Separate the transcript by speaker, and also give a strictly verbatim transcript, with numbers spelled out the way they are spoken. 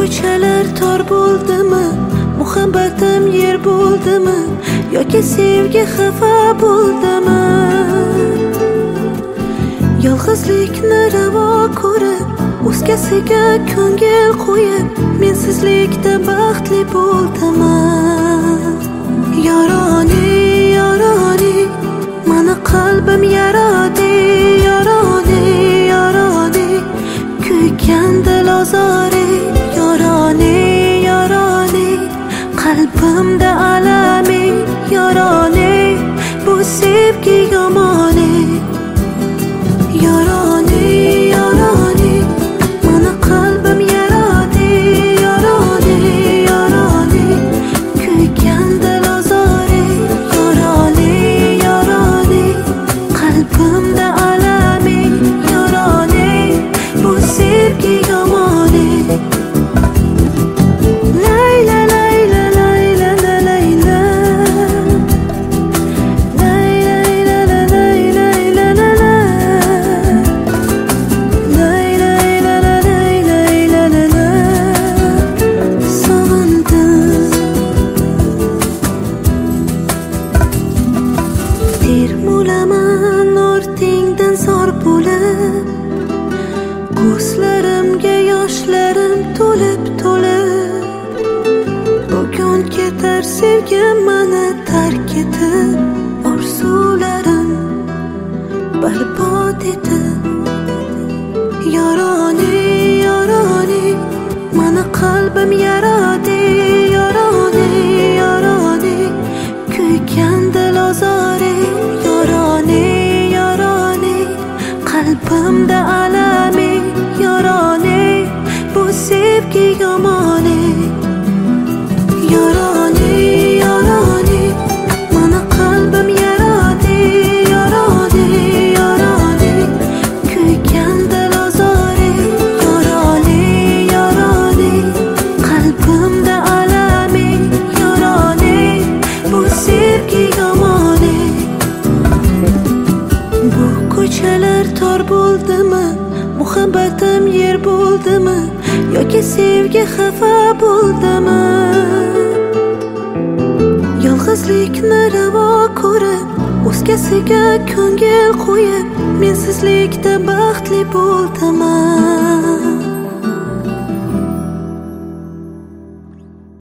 Speaker 1: ko'chalar tor bo'ldimi, muhabbatim yer bo'ldimi, yoki sevgi xafa bo'ldimi? Yolg'izlikni ravo ko'rib, o'zgasiga ko'ngil qo'yib, mensizlikda baxtli bo'ldimi? Yoroni, yoroni, mani qalbim yarodi, yoroni, yoroni, kuygan dil ozori, yoroni, yoroni, qalbimda alami, yoroni, bu sevgi yomoni. Yoroni, yoroni, mani qalbim yarodi, yoroni, yoroni, kuygan dil ozori, yoroni, yoroni, qalbimda alami, yoroni, bu sevgi yomoni. Layla, layla, layla, layla, termulaman ortingdan zor bo'lib, ko'zlarimga yoshlarim to'lib to'lib, bugun ketar sevgim mani tark etib, orzularim barbod etib. Yoroni, yoroni, mani qalbim yarodi, yoroni, yoroni, kuygan dil ozori, yoroni, yoroni, qalbimda alami, yoroni, bu sevgi yomoni. Yoroni, yoroni, mani qalbim yarodi, yoroni, yoroni, kuygan dil ozori, yoroni, yoroni, qalbimda alami, yoroni, bu sevgi yomoni. Bu ko'chalar tor bo'ldimi, muhabbatim yer bo'ldimi, yoki sevgi xafa bo'ldimi? Yolg'izlikni ravo ko'rib, o'zgasiga ko'ngil qo'yib, mensizlikda baxtli bo'ldimi?